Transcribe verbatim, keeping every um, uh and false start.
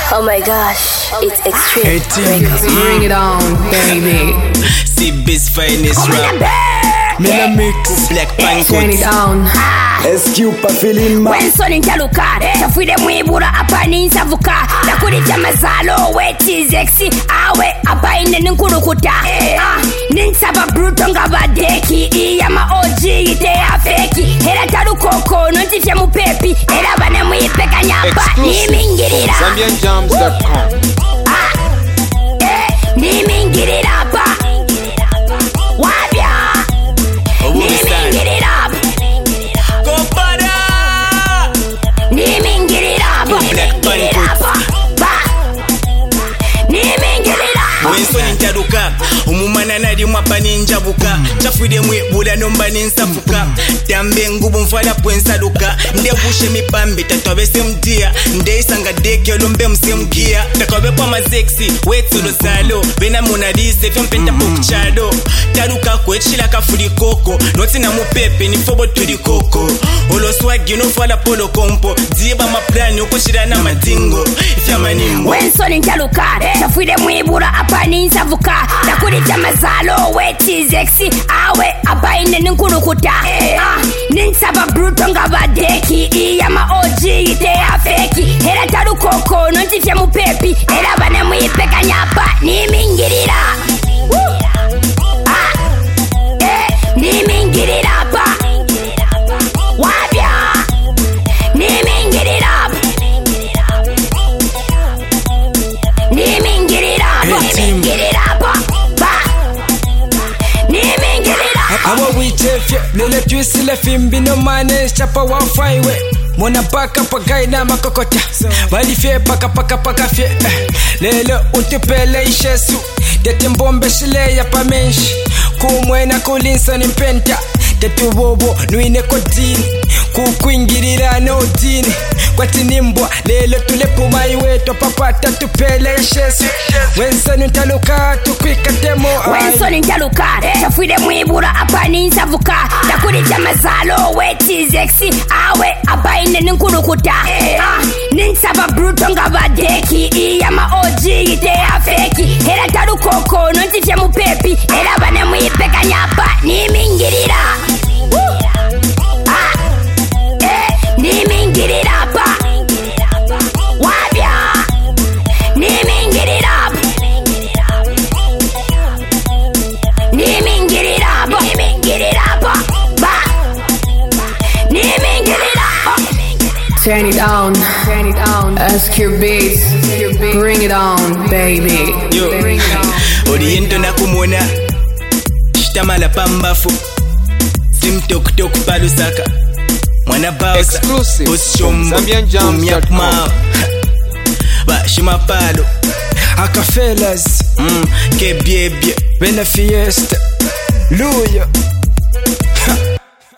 Oh my gosh, it's extreme. Hey, Records. Bring it on, baby. See Biz finest rap. Mina mix Black Turn it Pancake on. S Q pa feeling ma Wenson intaluka Tafwide mwibura apa ninsavuka Nakurita mazalo weti zexi Awe apa ine ninkurukuta Ah, ninsaba bruto nga badeki Iya ma O G ite ya feki Hera taru koko nontifya mupepi Hera bane mwipeka nyapa Nimingirira Zambian Jams dot com Ah, eh, nimingirira pa Wabya Nimingirira pa Wenson intaluka Umumana nadi mwapa ninjabuka Chafwide mwebula nomba ninsafuka Tambe ngubu mfala pwensaluka Nde bushe mipambi tatwabese mdia Nde isanga deke olombe msemgia Takwabe kwa mazexi wetsolo zalo Bena monalise fyompenta pokchalo Taluka kwechila kafuli koko Noti na mupepe nifobo tuli koko Olo swagi no fwala polo kompo Diba maplani ukushira na madingo Ifyama nimbo Wenson intaluka Tafwide mwibura apa ninsavuka Nakurita mazalo weti zexi Awe apa ine ninkurukuta Ah, ninsaba bruto nga badeki Iya ma O G ite ya feki Hera taru koko nontifya mupepi Hera bane mwipeka nyapa Nimingirira Woo! Ah, eh, nimingirira pa Wabya Nimingirira pa Nimingirira pa Nimingirira pa Pa Nimingirira pa Awa wichefye Lele twisi le fimbi no mane Chapa wa faiwe Mona paka pakai na makokota Wali fye paka paka paka fye eh. Lele utupele ishesu Tete mbombe shile ya pamenshi Kumwena kulinsa ni mpenta Tete wobo nuine kodini Kukuingirira no dini Kwati nimbwa lelo tulepu maiweto Papata tupele ishesu Wenson intaluka tukwika demo Wenson intaluka Tafwide mwibura apa ninsavuka Nakurita mazalo weti zexi Awe apa ine ninkurukuta Ah, ninsaba bruto nga badeki Iya ma O G ite ya feki Hera taru koko nontifya mupepi Hera bane mwipeka nyapa Nimingirira Woo! Ah, eh, nimingirira pa Wabya Nimingirira pa Nimingirira pa Nimingirira pa Ba Nimingirira pa Turn it on, turn it on. S Q Beats, bring it on, baby. Yo, Bring it on. Oriento na kumona Shitamala pambafu Sim tok tok palusaka Mwana bausa Exclusive Oshombo Zambian Jams dot com. Umyak mao Ba shima palo Akafelas, Mm, ke biebie Bena Fiesta, Luya.